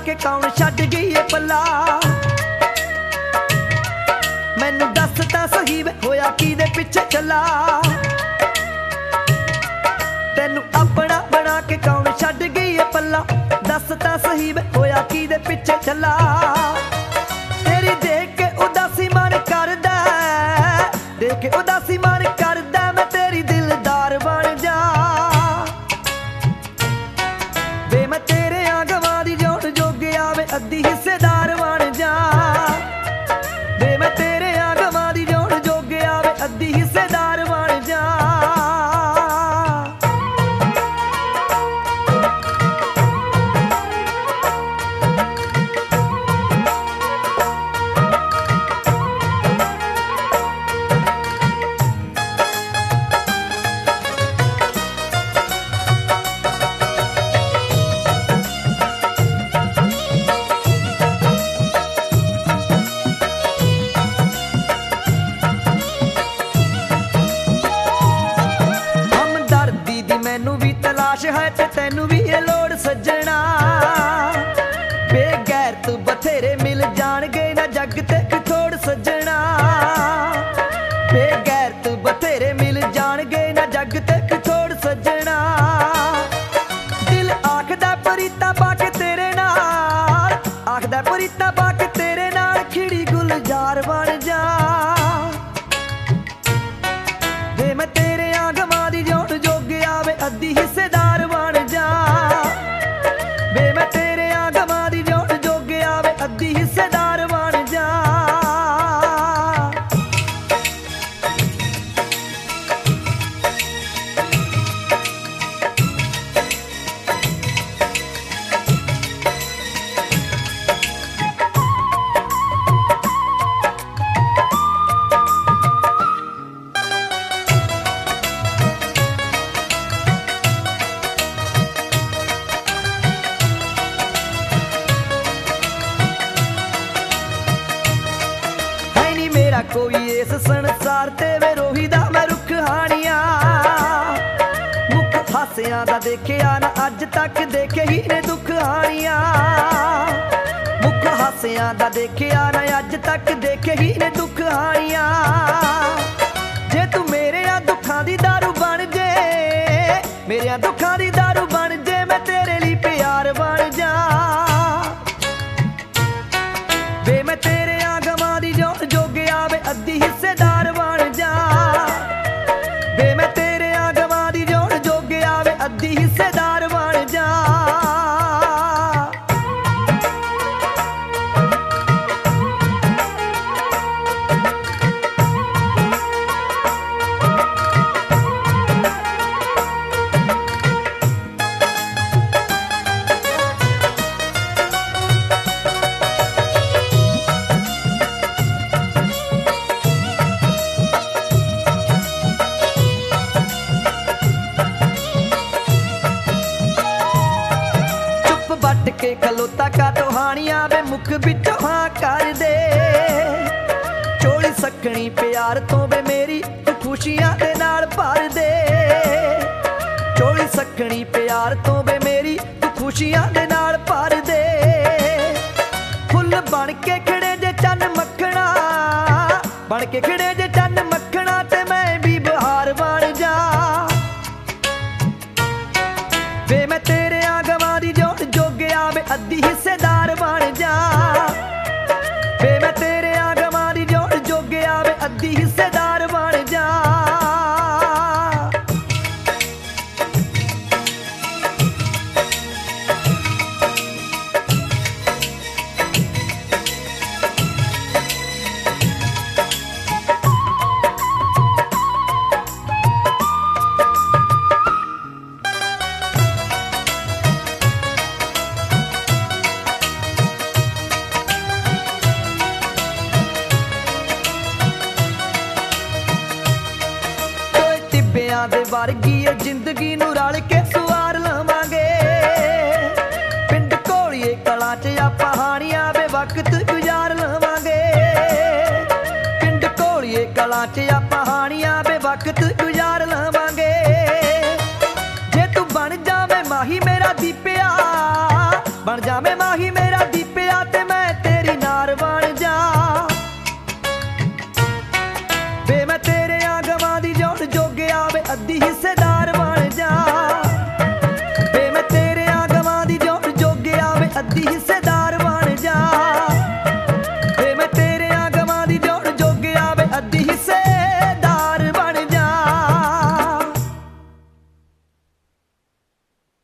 के कौन छड्ड गई है पल्ला। मैनू दस तां सही वे होया किहदे पिछे चला। तैनू अपना बना के कौन छड्ड गई है पल्ला। दस तां सही वे होया किहदे पिछे चला। तेरी देख के उदासी मन करदा, देख के उदासी मन करदा मैं तेरी दिलदार बन जा। वे मैं तेरे आगवां दी जोड़ जोगे आवे अद्धी हिस्सेदार बन जा। वे मैं तेरे आगवां दी जोड़ जोगे आवे अद्धी हिस्सेदार बन जा। मैनू भी तलाश है ते तैनू भी ये लोड़ सजना। बेगैर तू बथेरे मिल जाणगे ना जग ते थोड़ सजना। बेगैर तू बथेरे मिल जाणगे ना जग ते थोड़ सजना। दिल आखदा परीता पाके तेरे नाल, आखदा परीता पाके तेरे नाल खिड़ी गुलजार बन जा। वे मैं तेरे आगवां दी जोड़ जोगे आवे अद्धी हिस्सेदार बन जा। वे मैं तेरे आगवां दी जोड़ जोगे आवे अद्धी हिस्सेदार बन जा। कोई इस संसार ते वे रोही दा मैं रुख हानिया। मुख हासियां दा देखिया ना अज तक देखे ही ने दुख हानिया। मुख हासियां दा देखिया ना अज तक देखे ही ने दुख हानिया। जे तू मेरे दुखां दी दारू बन जे, मेरे दुखां दी दारू बन जे मैं तेरे लिए प्यार बन जा। वे मैं तेरे आगवां दी जोड़ जोगे आवे अद्धी हिस्सेदार बन जा। वे मैं तेरे आगवां दी जोड़ जोगे आवे अद्धी हिस्सेदार बन जा। के खलोता का तो हानिया वे मुख बिचों हाँ कर दे। चोली सकनी प्यार तो वे मेरी तू खुशियां दे नाल भर दे। चोली सकनी प्यार तो वे मेरी तू खुशियां दे नाल भर दे। फुल बन के खड़े जे चन्न मखना, बन के खड़े जे चन्न मखना ते मैं भी बहार बन जा। वे मैं तेरे आगवां दी जोड़ जोगे आवे अद्धी हिस्सेदार बन जा। वे मैं तेरे आगवां दी जोड़ जोगे आवे अद्धी हिस्सेदार बन जा। दे वर्गी जिंदगी नू रल के सुवार लवांगे। पिंड घोलिए कलां च आपां हानियां वे वक्त गुजार लवांगे। पिंड घोलिए कलां च आपां हानियां वे वक्त गुजार लवांगे। जे तू बन जावे माही मेरा दीपिया, बन जावे माही मेरा दीपिया ते मैं तेरी नार